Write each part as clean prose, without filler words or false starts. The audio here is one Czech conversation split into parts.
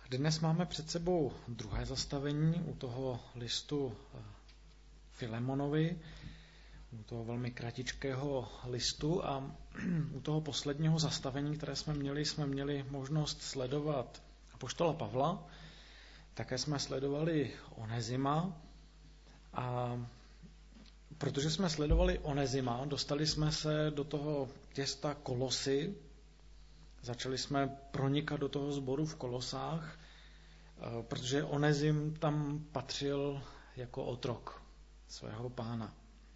Dnes máme před sebou druhé zastavení u toho listu Filemonovi, u toho velmi kratičkého listu, a u toho posledního zastavení, které jsme měli možnost sledovat apoštola Pavla. Také jsme sledovali Onezima, a protože jsme sledovali Onezima, dostali jsme se do toho města Kolosy, začali jsme pronikat do toho sboru v Kolosách, protože Onezim tam patřil jako otrok svého pána.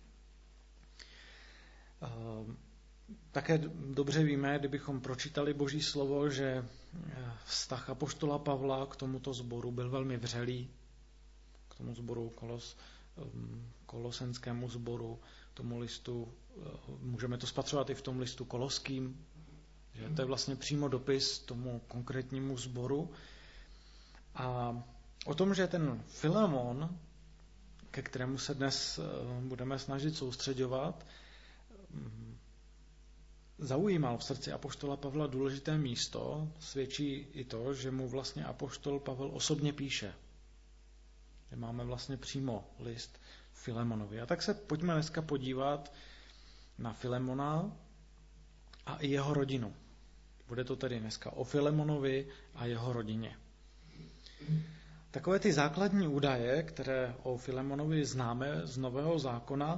Také dobře víme, kdybychom pročítali Boží slovo, že vztah apoštola Pavla k tomuto sboru byl velmi vřelý, k tomu sboru kolosenskému sboru, tomu listu, můžeme to spatřovat i v tom listu koloským, že to je vlastně přímo dopis tomu konkrétnímu sboru. A o tom, že ten Filemon, ke kterému se dnes budeme snažit soustředovat, zaujímal v srdci apoštola Pavla důležité místo, svědčí i to, že mu vlastně apoštol Pavel osobně píše. Že máme vlastně přímo list Filemonovi. A tak se pojďme dneska podívat na Filemona a i jeho rodinu. Bude to tedy dneska o Filemonovi a jeho rodině. Takové ty základní údaje, které o Filemonovi známe z Nového zákona,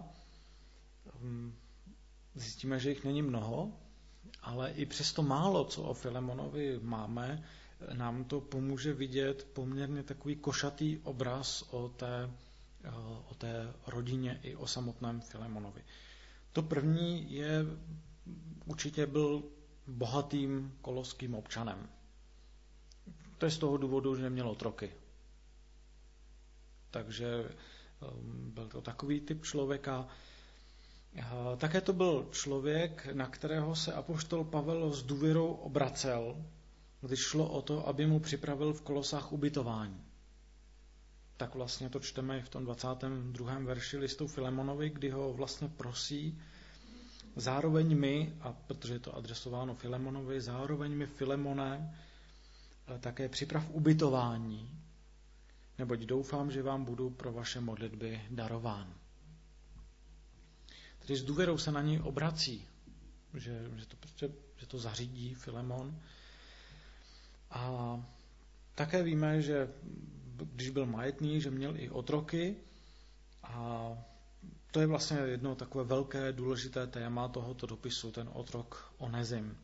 zjistíme, že jich není mnoho, ale i přesto málo, co o Filemonovi máme, nám to pomůže vidět poměrně takový košatý obraz o té rodině i o samotném Filemonovi. To první určitě byl bohatým koloským občanem. To je z toho důvodu, že neměl otroky. Takže byl to takový typ člověka. Také to byl člověk, na kterého se apoštol Pavel s důvěrou obracel, když šlo o to, aby mu připravil v Kolosách ubytování. Tak vlastně to čteme v tom 22. verši listu Filemonovi, kdy ho vlastně prosí, zároveň my, a protože je to adresováno Filemonovi, zároveň mi, Filemone, také připrav ubytování, neboť doufám, že vám budu pro vaše modlitby darován. Tedy s důvěrou se na něj obrací, že to zařídí Filemon. A také víme, že když byl majetný, že měl i otroky, a to je vlastně jedno takové velké důležité téma tohoto dopisu, ten otrok Onezim.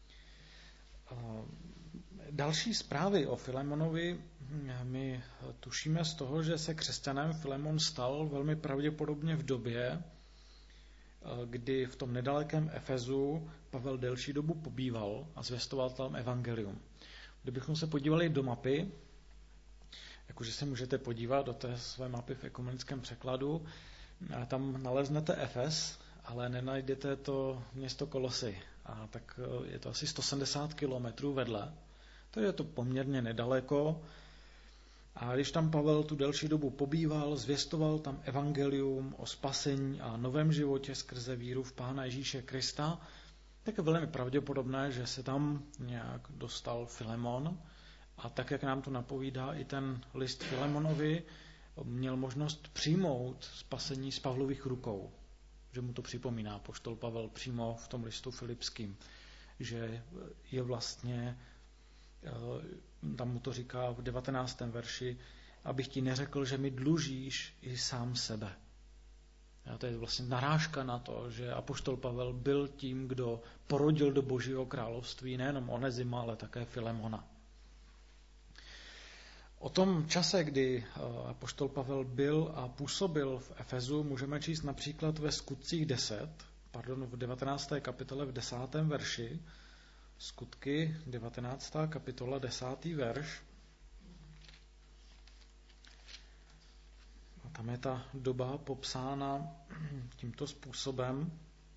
Další zprávy o Filemonovi my tušíme z toho, že se křesťanem Filemon stal velmi pravděpodobně v době, kdy v tom nedalekém Efezu Pavel delší dobu pobýval a zvěstoval tam evangelium. Kdybychom se podívali do mapy, jakože se můžete podívat do té své mapy v ekumenickém překladu, tam naleznete Efes, ale nenajdete to město Kolosy. A tak je to asi 170 kilometrů vedle. To je to poměrně nedaleko. A když tam Pavel tu delší dobu pobýval, zvěstoval tam evangelium o spasení a novém životě skrze víru v Pána Ježíše Krista, tak je velmi pravděpodobné, že se tam nějak dostal Filemon. A tak, jak nám to napovídá i ten list Filemonovi, měl možnost přijmout spasení z Pavlových rukou. Že mu to připomíná apoštol Pavel přímo v tom listu Filipským. Že je vlastně, tam mu to říká v 19. verši, abych ti neřekl, že mi dlužíš i sám sebe. A to je vlastně narážka na to, že apoštol Pavel byl tím, kdo porodil do Božího království nejenom Onezima, ale také Filemona. O tom čase, kdy apoštol Pavel byl a působil v Efezu, můžeme číst například ve Skutcích v 19. kapitole v 10. verši. Skutky, 19. kapitola, 10. verš. A tam je ta doba popsána tímto způsobem.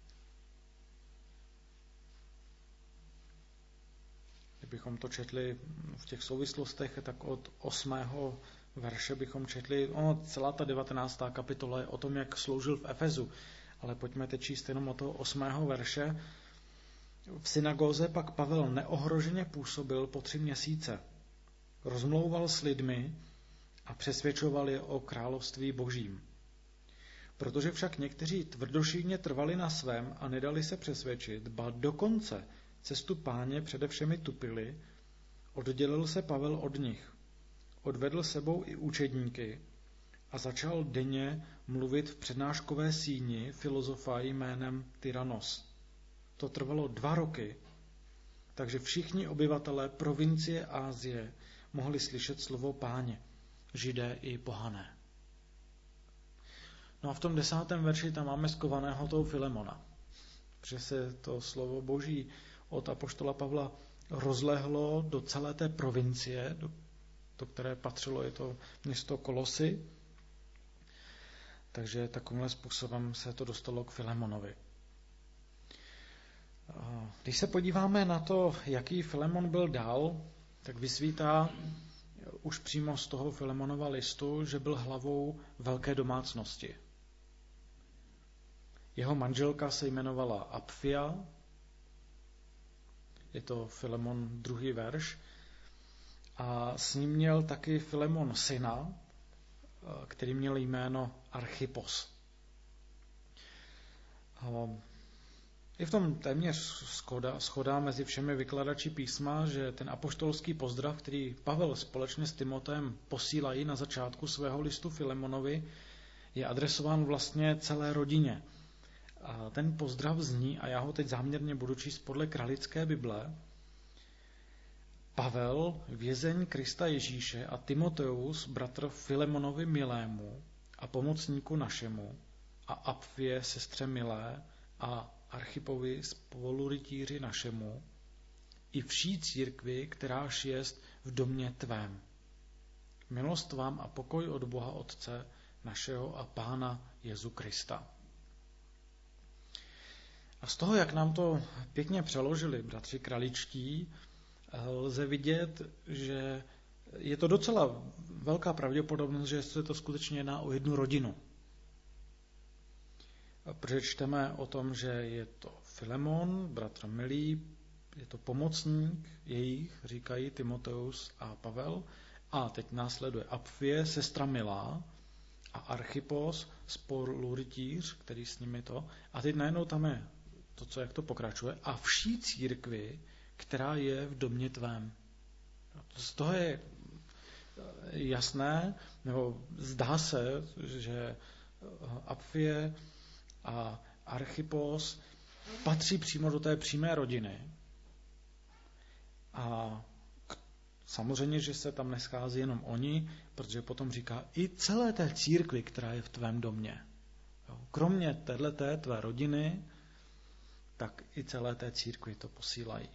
Kdybychom to četli v těch souvislostech, tak od 8. verše bychom četli, celá ta 19. kapitola je o tom, jak sloužil v Efezu, ale pojďme teď číst jenom od toho 8. verše. V synagóze pak Pavel neohroženě působil po 3 měsíce. rozmlouval s lidmi a přesvědčoval je o království božím. Protože však někteří tvrdošíjně trvali na svém a nedali se přesvědčit, ba dokonce cestu Páně přede všemi tupili, oddělil se Pavel od nich. Odvedl sebou i učedníky a začal denně mluvit v přednáškové síni filozofa jménem Tyranos. To trvalo 2 roky, takže všichni obyvatelé provincie Asie mohli slyšet slovo Páně, Židé i pohané. No a v tom 10. verši tam máme skovaného toho Filemona, že se to slovo Boží od apoštola Pavla rozlehlo do celé té provincie, do které patřilo je to město Kolosy. Takže takovýmhle způsobem se to dostalo k Filemonovi. Když se podíváme na to, jaký Filemon byl dál, tak vysvítá už přímo z toho Filemonova listu, že byl hlavou velké domácnosti. Jeho manželka se jmenovala Apfia, je to Filemon 2. verš, a s ním měl taky Filemon syna, který měl jméno Archippos. Je v tom téměř shoda mezi všemi vykladači písma, že ten apoštolský pozdrav, který Pavel společně s Timoteem posílají na začátku svého listu Filemonovi, je adresován vlastně celé rodině. A ten pozdrav zní, a já ho teď záměrně budu číst podle Kralické Bible: Pavel, vězeň Krista Ježíše, a Timoteus, bratr Filemonovi milému a pomocníku našemu, a Apfie, sestře milé, a Archippovi, spolurytíři našemu, i vší církvi, kteráž jest v domě tvém. Milost vám a pokoj od Boha Otce našeho a Pána Jezu Krista. A z toho, jak nám to pěkně přeložili bratři kraličtí, lze vidět, že je to docela velká pravděpodobnost, že se to skutečně jedná o jednu rodinu. Protože čteme o tom, že je to Filemon, bratr milý, je to pomocník jejich, říkají Timoteus a Pavel, a teď následuje Apfie, sestra milá, a Archippos, spolurytíř, který s nimi to, a teď najednou tam je to, jak to pokračuje, a vší církvi, která je v domě tvém. Z toho je jasné, nebo zdá se, že Apfie a Archippos patří přímo do té přímé rodiny. A samozřejmě, že se tam neschází jenom oni, protože potom říká i celé té církvi, která je v tvém domě. Kromě téhleté tvé rodiny, tak i celé té církvi to posílají.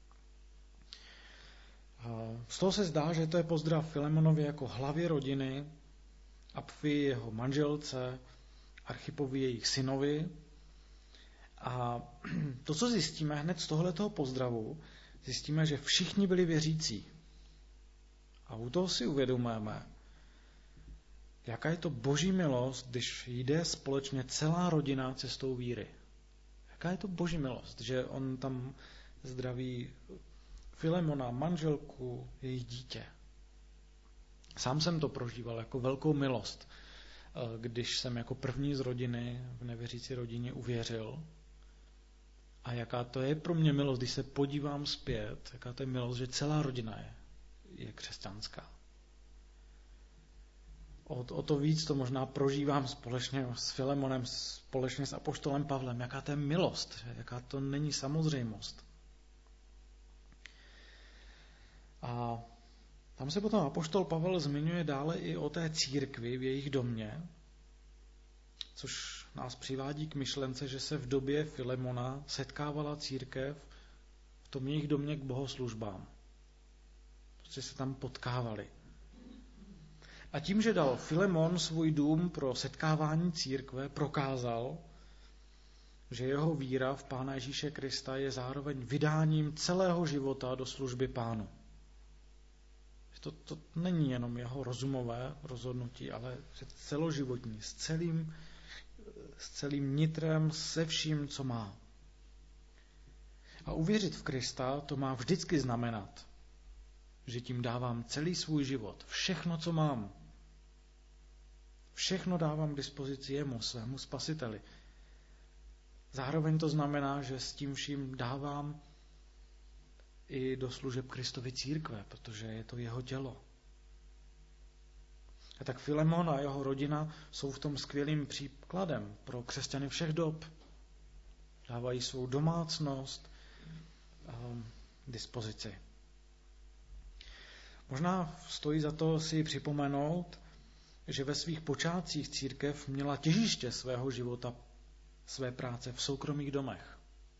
Z toho se zdá, že to je pozdrav Filemonovi jako hlavě rodiny, Apfii jeho manželce, Archippovi jejich synovi. A to, co zjistíme hned z tohletoho pozdravu, zjistíme, že všichni byli věřící. A u toho si uvědomujeme, jaká je to boží milost, když jde společně celá rodina cestou víry. Jaká je to boží milost, že on tam zdraví Filemona, manželku, jejich dítě. Sám jsem to prožíval jako velkou milost, když jsem jako první z rodiny v nevěřící rodině uvěřil. A jaká to je pro mě milost, když se podívám zpět, jaká to je milost, že celá rodina je křesťanská. O to víc to možná prožívám společně s Filemonem, společně s apoštolem Pavlem. Jaká to je milost, jaká to není samozřejmost. A tam se potom apoštol Pavel zmiňuje dále i o té církvi v jejich domě, což nás přivádí k myšlence, že se v době Filemona setkávala církev v tom jejich domě k bohoslužbám. Prostě se tam potkávali. A tím, že dal Filemon svůj dům pro setkávání církve, prokázal, že jeho víra v Pána Ježíše Krista je zároveň vydáním celého života do služby Pánu. To není jenom jeho rozumové rozhodnutí, ale celoživotní, s celým nitrem, se vším, co má. A uvěřit v Krista to má vždycky znamenat, že tím dávám celý svůj život, všechno, co mám. Všechno dávám k dispozici jemu, svému spasiteli. Zároveň to znamená, že s tím vším dávám i do služeb Kristovy církve, protože je to jeho tělo. A tak Filemon a jeho rodina jsou v tom skvělým příkladem pro křesťany všech dob. Dávají svou domácnost k dispozici. Možná stojí za to si připomenout, že ve svých počátcích církev měla těžiště svého života, své práce v soukromých domech.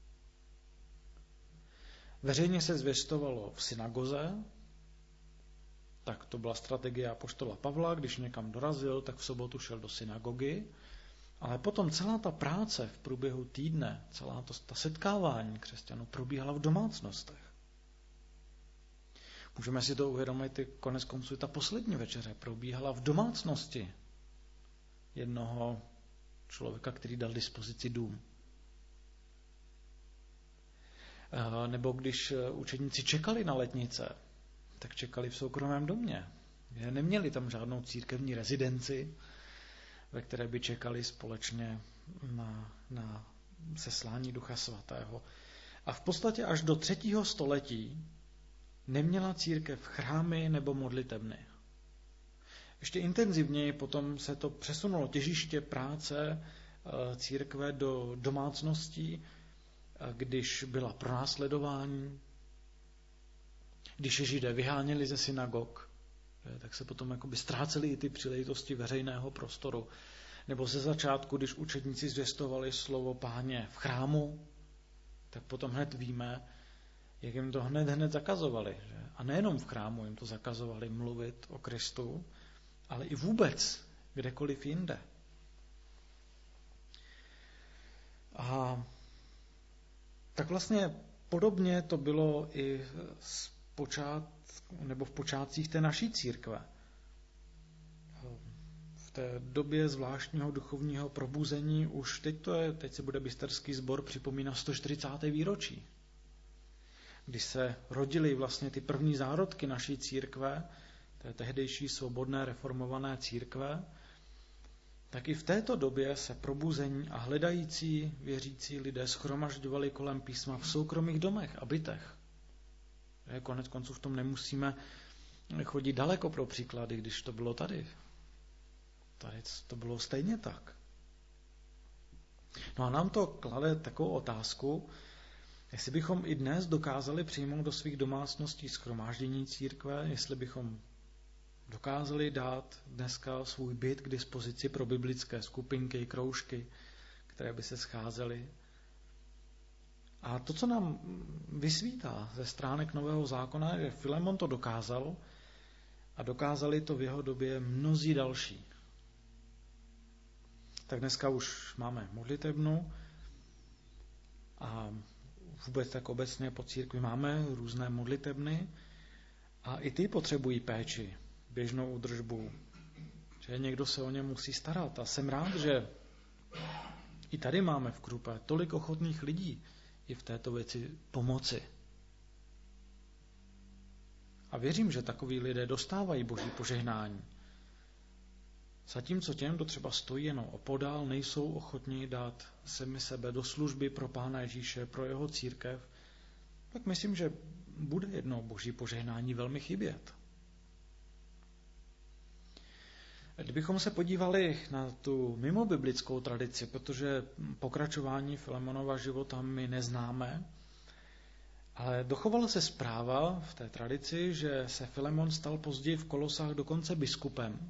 Veřejně se zvěstovalo v synagoze, tak to byla strategie apoštola Pavla, když někam dorazil, tak v sobotu šel do synagogy, ale potom celá ta práce v průběhu týdne, ta setkávání křesťanů probíhala v domácnostech. Můžeme si to uvědomit, konec konců ta poslední večeře probíhala v domácnosti jednoho člověka, který dal dispozici dům. Nebo když učedníci čekali na letnice, tak čekali v soukromém domě. Neměli tam žádnou církevní rezidenci, ve které by čekali společně na seslání Ducha Svatého. A v podstatě až do 3. století neměla církev chrámy nebo modlitebny. Ještě intenzivněji potom se to přesunulo těžiště práce církve do domácností, když byla pronásledování, když je Židé vyháněli ze synagog, tak se potom jakoby ztrácely i ty příležitosti veřejného prostoru. Nebo ze začátku, když učedníci zvěstovali slovo Páně v chrámu, tak potom hned víme, jak jim to hned zakazovali. Že? A nejenom v chrámu jim to zakazovali mluvit o Kristu, ale i vůbec kdekoliv jinde. A tak vlastně podobně to bylo i v počátcích té naší církve. V té době zvláštního duchovního probuzení už teď se bude Bysterský sbor připomínat 140. výročí, kdy se rodily vlastně ty první zárodky naší církve, té tehdejší svobodné reformované církve, tak i v této době se probuzení a hledající věřící lidé shromažďovali kolem písma v soukromých domech a bytech. Konec konců v tom nemusíme chodit daleko pro příklady, když to bylo tady. Tady to bylo stejně tak. No a nám to klade takovou otázku, jestli bychom i dnes dokázali přijmout do svých domácností shromáždění církve, jestli bychom dokázali dát dneska svůj byt k dispozici pro biblické skupinky, kroužky, které by se scházely. A to, co nám vysvítá ze stránek Nového zákona, je, že Filemon to dokázal a dokázali to v jeho době mnozí další. Tak dneska už máme modlitebnu a vůbec tak obecně po církvi máme různé modlitebny a i ty potřebují péči, běžnou údržbu, že někdo se o ně musí starat. A jsem rád, že i tady máme v Krupe tolik ochotných lidí i v této věci pomoci. A věřím, že takoví lidé dostávají Boží požehnání. Zatímco těm, kdo třeba stojí jenom opodál, nejsou ochotní dát sebe do služby pro Pána Ježíše, pro jeho církev, tak myslím, že bude jednou Boží požehnání velmi chybět. Kdybychom se podívali na tu mimobiblickou tradici, protože pokračování Filemonova života my neznáme, ale dochovala se zpráva v té tradici, že se Filemon stal později v Kolosách dokonce biskupem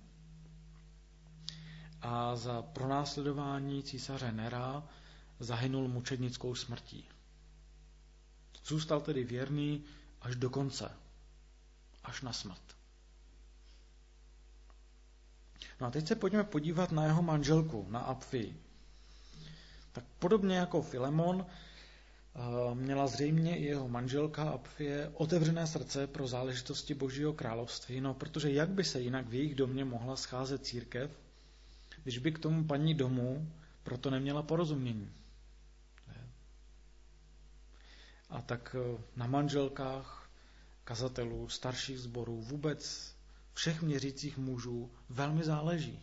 a za pronásledování císaře Nera zahynul mučednickou smrtí. Zůstal tedy věrný až do konce, až na smrt. No a teď se pojďme podívat na jeho manželku, na Apfii. Tak podobně jako Filemon měla zřejmě i jeho manželka Apfie otevřené srdce pro záležitosti Božího království, no protože jak by se jinak v jejich domě mohla scházet církev, když by k tomu paní domu proto neměla porozumění. A tak na manželkách kazatelů, starších sborů, vůbec všech věřících mužů velmi záleží.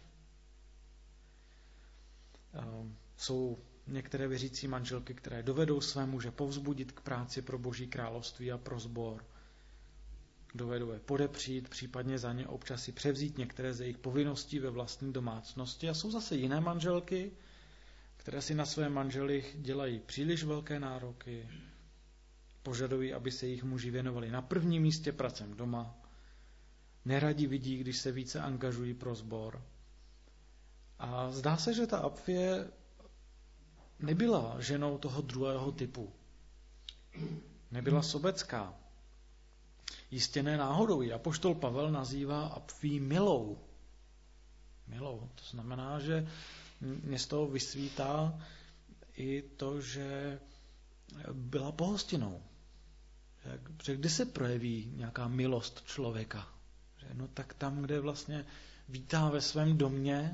Jsou některé věřící manželky, které dovedou své muže povzbudit k práci pro Boží království a pro sbor. Dovedou je podepřít, případně za ně občas si převzít některé ze jejich povinností ve vlastní domácnosti. A jsou zase jiné manželky, které si na své manžely dělají příliš velké nároky, požadují, aby se jejich muži věnovali na prvním místě pracem doma, neradi vidí, když se více angažují pro sbor. A zdá se, že ta Apfie nebyla ženou toho druhého typu. Nebyla sobecká. Jistě ne náhodou. Ji apoštol Pavel nazývá Apfii milou. Milou. To znamená, že mě z toho vysvítá i to, že byla pohostinnou. Že kdy se projeví nějaká milost člověka? No tak tam, kde vlastně vítá ve svém domě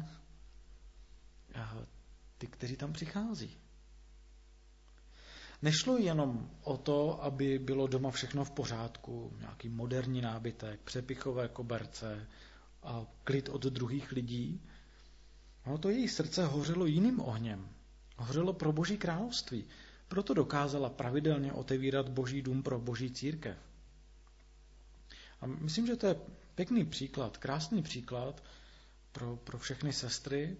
ty, kteří tam přichází. Nešlo jenom o to, aby bylo doma všechno v pořádku, nějaký moderní nábytek, přepichové koberce a klid od druhých lidí. No to její srdce hořelo jiným ohněm. Hořelo pro Boží království. Proto dokázala pravidelně otevírat Boží dům pro Boží církev. A myslím, že to je pěkný příklad, krásný příklad pro všechny sestry,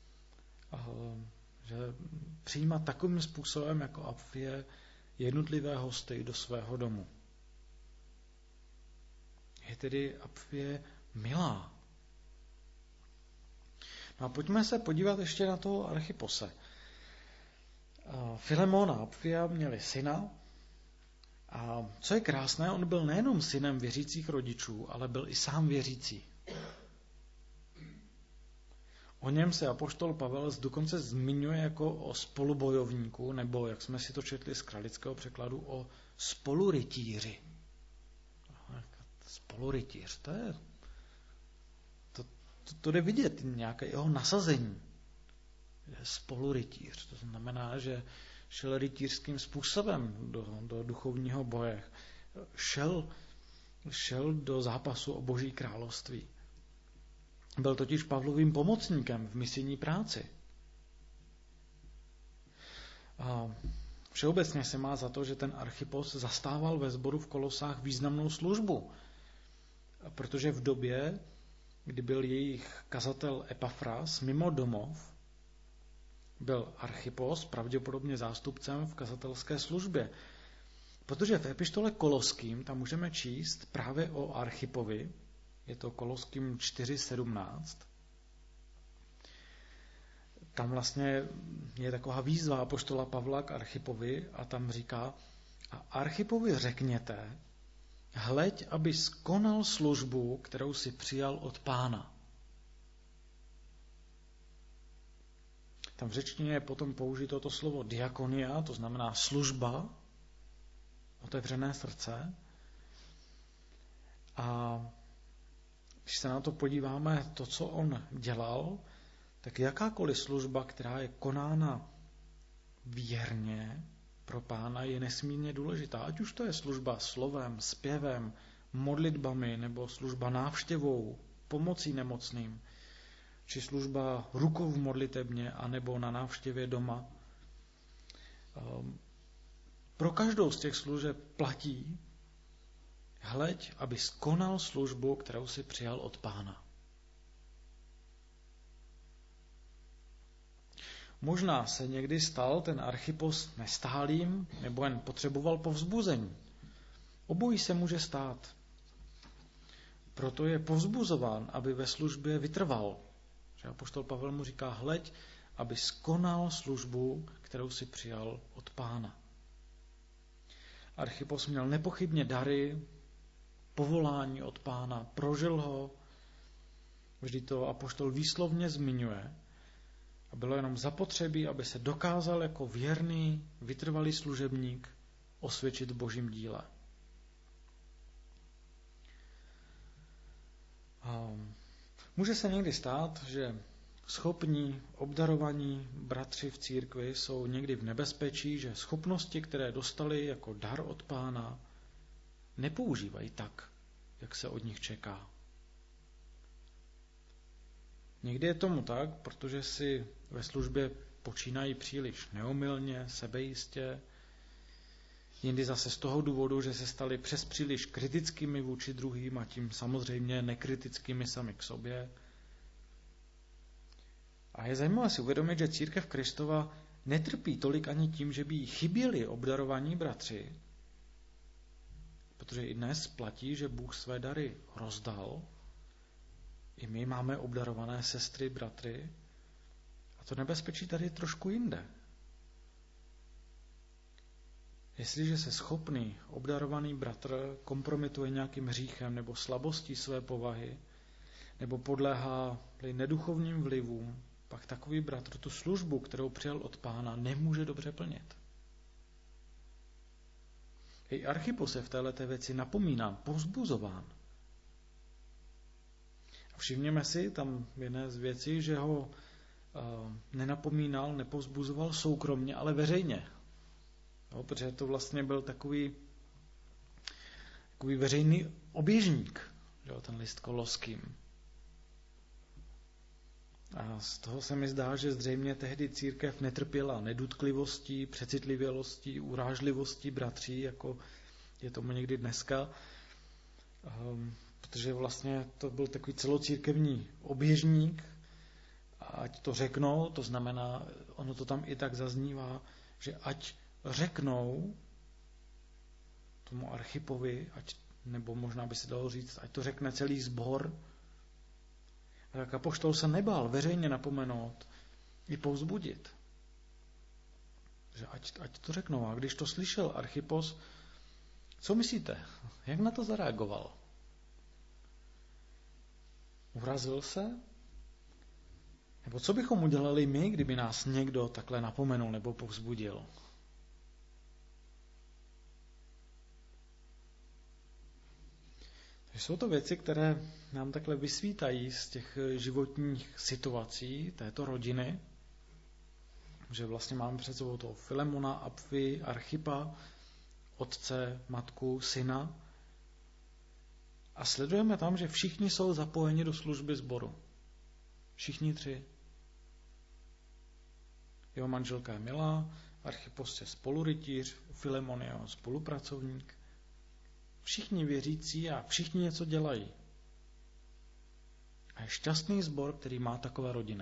že přijímat takovým způsobem jako Apfie jednotlivé hosty do svého domu. Je tedy Apfie milá. No a pojďme se podívat ještě na toho Archipose. Filemon a Apfia měli syna a co je krásné, on byl nejenom synem věřících rodičů, ale byl i sám věřící. O něm se apoštol Pavel dokonce zmiňuje jako o spolubojovníku, nebo, jak jsme si to četli z kralického překladu, o spolurytíři. Spolurytíř, to jde vidět, nějaké jeho nasazení. Spolurytíř, to znamená, že šel rytířským způsobem do duchovního boje. Šel do zápasu o Boží království. Byl totiž Pavlovým pomocníkem v misijní práci. A všeobecně se má za to, že ten Archipos zastával ve sboru v Kolosách významnou službu, protože v době, kdy byl jejich kazatel Epafras mimo domov, byl Archipos pravděpodobně zástupcem v kazatelské službě. Protože v epištole Koloským tam můžeme číst právě o Archipovi, je to Koloským 4.17. Tam vlastně je taková výzva apoštola Pavla k Archipovi a tam říká: a Archipovi řekněte, hleď, aby skonal službu, kterou si přijal od Pána. Tam v řečtině je potom použito to slovo diakonia, to znamená služba, otevřené srdce. A když se na to podíváme, to, co on dělal, tak jakákoliv služba, která je konána věrně pro Pána, je nesmírně důležitá. Ať už to je služba slovem, zpěvem, modlitbami, nebo služba návštěvou, pomocí nemocným, či služba rukou v modlitebně, anebo na návštěvě doma. Pro každou z těch služeb platí: hleď, aby skonal službu, kterou si přijal od Pána. Možná se někdy stal ten Archipos nestálým, nebo jen potřeboval povzbuzení. Obojí se může stát. Proto je povzbuzován, aby ve službě vytrval. Že apoštol Pavel mu říká: hleď, aby skonal službu, kterou si přijal od Pána. Archipos měl nepochybně dary, povolání od Pána, prožil ho, vždy to apoštol výslovně zmiňuje, a bylo jenom zapotřebí, aby se dokázal jako věrný, vytrvalý služebník osvědčit v Božím díle. Může se někdy stát, že schopní, obdarovaní bratři v církvi jsou někdy v nebezpečí, že schopnosti, které dostali jako dar od Pána, nepoužívají tak, jak se od nich čeká. Někdy je tomu tak, protože si ve službě počínají příliš neomylně, sebejistě, jindy zase z toho důvodu, že se stali přes příliš kritickými vůči druhým a tím samozřejmě nekritickými sami k sobě. A je zajímavé si uvědomit, že církev Kristova netrpí tolik ani tím, že by jí chyběli obdarovaní bratři, protože i dnes platí, že Bůh své dary rozdal. I my máme obdarované sestry, bratry. A to nebezpečí tady je trošku jinde. Jestliže se schopný, obdarovaný bratr kompromituje nějakým hříchem nebo slabostí své povahy, nebo podléhá neduchovním vlivům, pak takový bratr tu službu, kterou přijal od Pána, nemůže dobře plnit. I Archippos je v této věci napomínán, povzbuzován. A všimněme si tam jedné z věcí, že ho nenapomínal, nepovzbuzoval soukromně, ale veřejně. No, protože to vlastně byl takový veřejný oběžník, ten list Koloským. A z toho se mi zdá, že zřejmě tehdy církev netrpěla nedutklivostí, přecitlivělostí, urážlivostí bratří, jako je tomu někdy dneska, protože vlastně to byl takový celocírkevní oběžník, a ať to řeknou, to znamená, ono to tam i tak zaznívá, že ať řeknou tomu Archippovi, nebo možná by se dalo říct, ať to řekne celý sbor. A tak apoštol se nebál veřejně napomenout i povzbudit. Že ať to řeknou. A když to slyšel Archippos, co myslíte? Jak na to zareagoval? Urazil se? Nebo co bychom udělali my, kdyby nás někdo takhle napomenul nebo povzbudil? Jsou to věci, které nám takhle vysvítají z těch životních situací této rodiny, že vlastně máme před sebou toho Filemona, Apfy, Archippa, otce, matku, syna a sledujeme tam, že všichni jsou zapojeni do služby sboru. Všichni tři. Jeho manželka je milá, Archippos je spolurytíř, Filemon je jeho spolupracovník. Všichni věřící a všichni něco dělají. A je šťastný sbor, který má takové rodiny.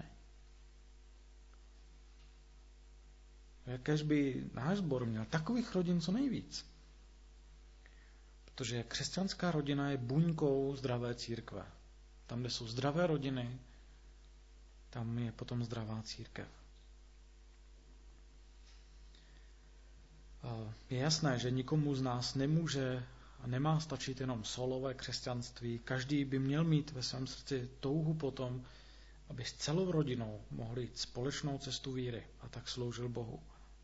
Jakéž by náš sbor měl takových rodin co nejvíc. Protože křesťanská rodina je buňkou zdravé církve. Tam, kde jsou zdravé rodiny, tam je potom zdravá církev. Je jasné, že nikomu z nás nemůže a nemá stačit jenom solové křesťanství. Každý by měl mít ve svém srdci touhu potom, aby s celou rodinou mohl jít společnou cestu víry a tak sloužil Bohu.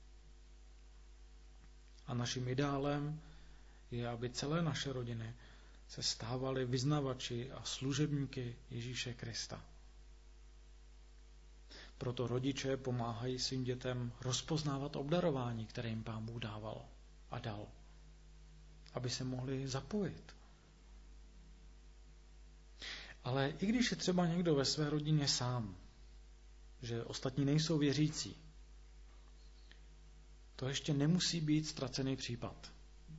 A naším ideálem je, aby celé naše rodiny se stávaly vyznavači a služebníky Ježíše Krista. Proto rodiče pomáhají svým dětem rozpoznávat obdarování, které jim Pán Bůh dával a dal, aby se mohli zapojit. Ale i když je třeba někdo ve své rodině sám, že ostatní nejsou věřící, to ještě nemusí být ztracený případ.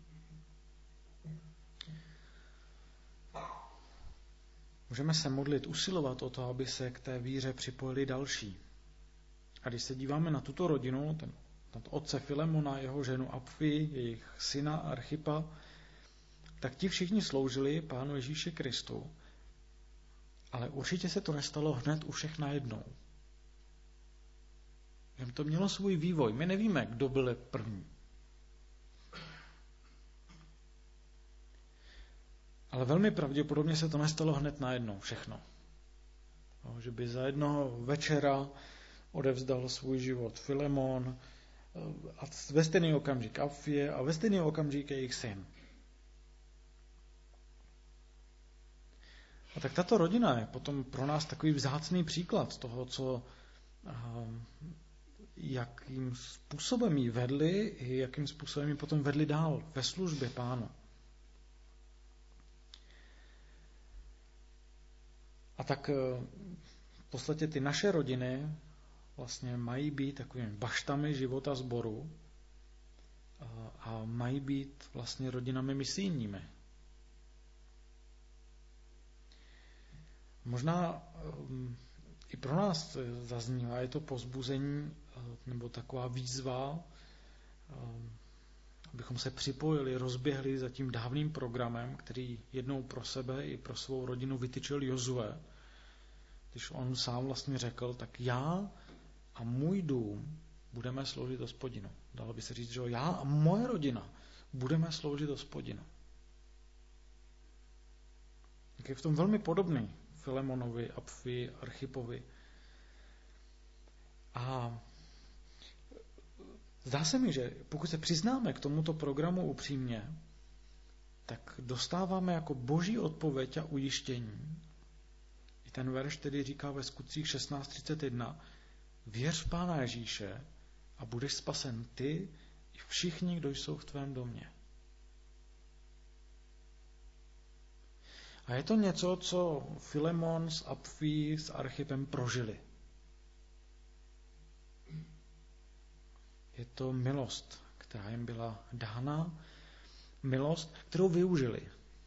Můžeme se modlit, usilovat o to, aby se k té víře připojili další. A když se díváme na tuto rodinu, ten otce Filemona, jeho ženu Apfy, jejich syna Archippa, tak ti všichni sloužili Pánu Ježíši Kristu. Ale určitě se to nestalo hned u všech najednou. Že to mělo svůj vývoj. My nevíme, kdo byl první. Ale velmi pravděpodobně se to nestalo hned najednou všechno. No, že by za jednoho večera odevzdal svůj život Filemon a ve stejný okamžik Apfie a ve stejný okamžik jejich syn. A tak tato rodina je potom pro nás takový vzácný příklad toho, jakým způsobem ji vedli i jakým způsobem ji potom vedli dál ve službě Pánu. A tak v podstatě ty naše rodiny vlastně mají být takovými baštami života sboru a mají být vlastně rodinami misijními. Možná i pro nás zaznívá, je to povzbuzení nebo taková výzva, abychom se připojili, rozběhli za tím dávným programem, který jednou pro sebe i pro svou rodinu vytyčil Jozue, když on sám vlastně řekl, tak já a můj dům budeme sloužit Hospodinu. Dalo by se říct, že já a moje rodina budeme sloužit Hospodinu. Tak je v tom velmi podobný Filemonovi, Apfii, Archipovi. A zdá se mi, že pokud se přiznáme k tomuto programu upřímně, tak dostáváme jako boží odpověď a ujištění. I ten verš tedy říká ve Skutcích 16:31, věř v Pána Ježíše a budeš spasen ty i všichni, kdo jsou v tvém domě. A je to něco, co Filemon s Apfií, s Archipem prožili. Je to milost, která jim byla dána, milost, kterou využili.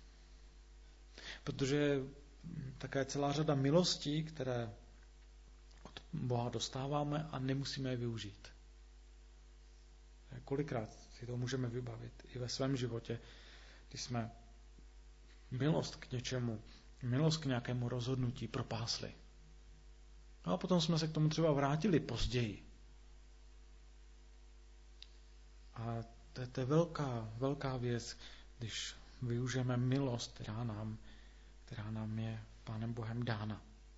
Protože také celá řada milostí, které od Boha dostáváme a nemusíme je využít. Kolikrát si to můžeme vybavit i ve svém životě, když jsme milost k něčemu, milost k nějakému rozhodnutí propásli. No a potom jsme se k tomu třeba vrátili později. A to je velká věc, když využijeme milost, která nám je Pánem Bohem dána.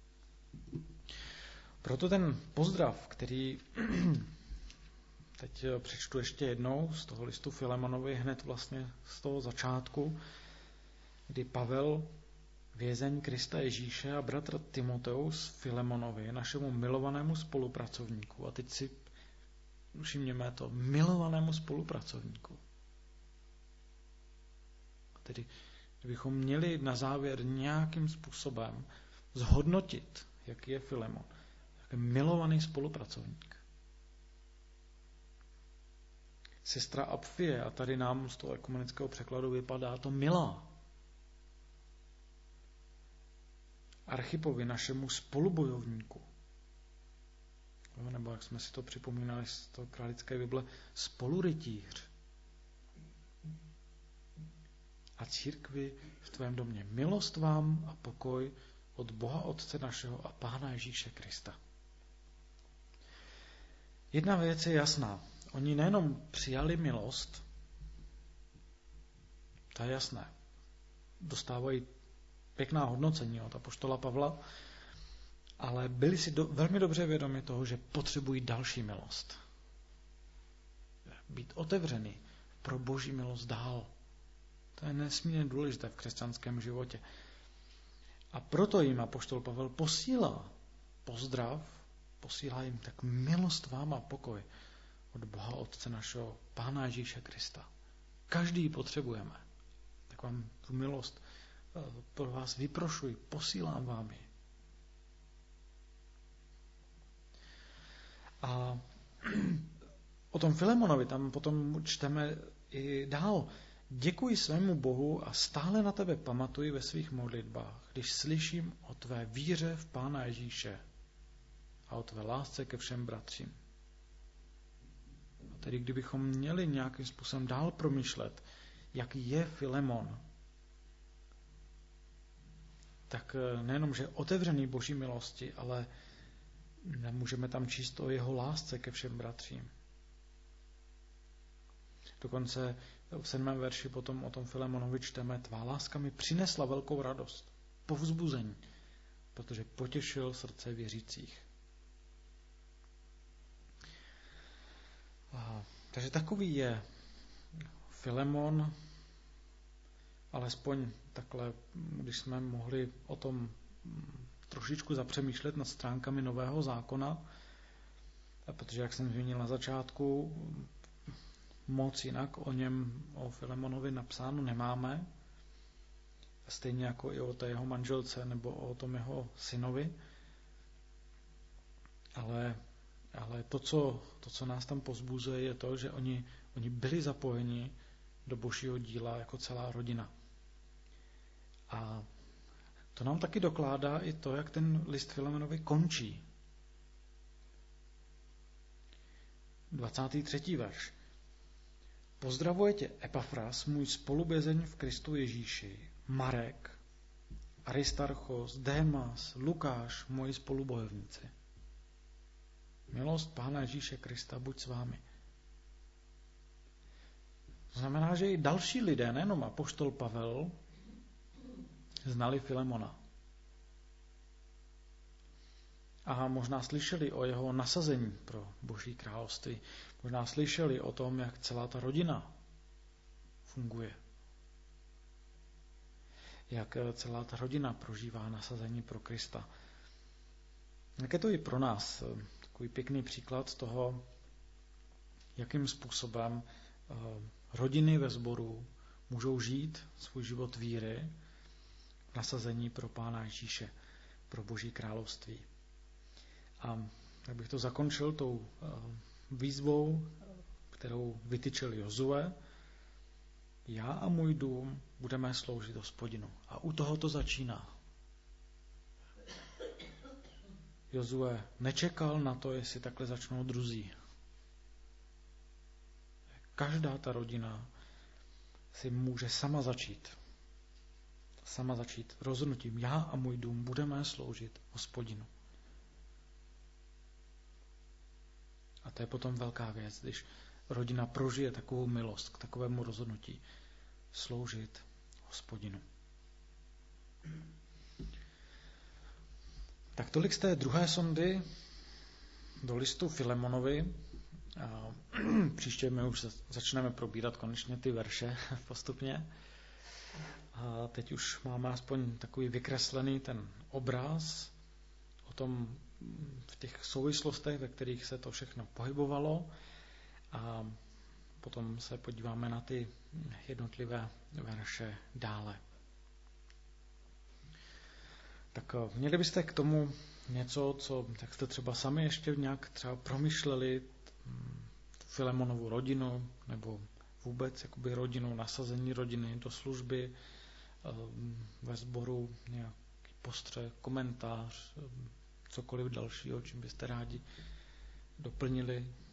Proto ten pozdrav, který teď přečtu ještě jednou z toho listu Filemonovi, hned vlastně z toho začátku, kdy Pavel, vězeň Krista Ježíše a bratr Timoteus Filemonovi, našemu milovanému spolupracovníku, a teď si všimněme to, milovanému spolupracovníku. Tedy kdybychom měli na závěr nějakým způsobem zhodnotit, jaký je Filemon, jaký milovaný spolupracovník. Sestra Apfie, a tady nám z toho ekumenického překladu vypadá to milá. Archipovi, našemu spolubojovníku, nebo jak jsme si to připomínali z toho králické Bible, spolurytíř. A církvi v tvém domě. Milost vám a pokoj od Boha Otce našeho a Pána Ježíše Krista. Jedna věc je jasná. Oni nejenom přijali milost, to je jasné. Dostávají pěkná hodnocení od apoštola Pavla, ale byli si velmi dobře vědomi toho, že potřebují další milost. Být otevřený pro Boží milost dál. To je nesmírně důležité v křesťanském životě. A proto jim apoštol Pavel posílá pozdrav, posílá jim tak milost vám a pokoj od Boha Otce našeho, Pána Ježíše Krista. Každý ji potřebujeme. Tak vám tu milost pro vás vyprošuji, posílám vám ji. A o tom Filemonovi tam potom čteme i dál. Děkuji svému Bohu a stále na tebe pamatuji ve svých modlitbách, když slyším o tvé víře v Pána Ježíše a o tvé lásce ke všem bratřím. A tedy kdybychom měli nějakým způsobem dál promýšlet, jaký je Filemon, tak nejenom, že je otevřený Boží milosti, ale můžeme tam číst o jeho lásce ke všem bratřím. Dokonce v 7. verši potom o tom Filemonovi čteme, tvá láska mi přinesla velkou radost, povzbuzení, protože potěšil srdce věřících. Takže takový je Filemon, alespoň takhle, když jsme mohli o tom trošičku zapřemýšlet nad stránkami Nového zákona, protože, jak jsem zmínil na začátku, moc jinak o něm, o Filemonovi napsáno nemáme, stejně jako i o té jeho manželce nebo o tom jeho synovi. Ale to, co nás tam povzbuzuje, je to, že oni byli zapojeni do Božího díla jako celá rodina. A to nám taky dokládá i to, jak ten list Filemonovi končí. 23. verš. Pozdravuje tě Epafras, můj spolubězeň v Kristu Ježíši, Marek, Aristarchos, Démas, Lukáš, moji spolubojovníci. Milost Pána Ježíše Krista buď s vámi. To znamená, že i další lidé, nejenom apoštol Pavel, znali Filemona. A možná slyšeli o jeho nasazení pro Boží království. Možná slyšeli o tom, jak celá ta rodina funguje. Jak celá ta rodina prožívá nasazení pro Krista. Jak je to i pro nás takový pěkný příklad toho, jakým způsobem rodiny ve sboru můžou žít svůj život víry v nasazení pro Pána Ježíše, pro Boží království. A tak bych to zakončil tou výzvou, kterou vytyčil Jozue. Já a můj dům budeme sloužit Hospodinu. A u toho to začíná. Jozue nečekal na to, jestli takhle začnou druzí. Každá ta rodina si může sama začít rozhodnutím. Já a můj dům budeme sloužit Hospodinu. A to je potom velká věc, když rodina prožije takovou milost k takovému rozhodnutí sloužit Hospodinu. Tak tolik z té druhé sondy do listu Filemonovi. A příště my už začneme probírat konečně ty verše postupně. A teď už máme aspoň takový vykreslený ten obraz o tom, v těch souvislostech, ve kterých se to všechno pohybovalo, a potom se podíváme na ty jednotlivé verše dále. Tak měli byste k tomu něco, co tak jste třeba sami ještě nějak třeba promyšleli, Filemonovu rodinu, nebo vůbec jakoby rodinu, nasazení rodiny do služby ve sboru, nějaký postřeh, komentář, cokoliv dalšího, čím byste rádi doplnili.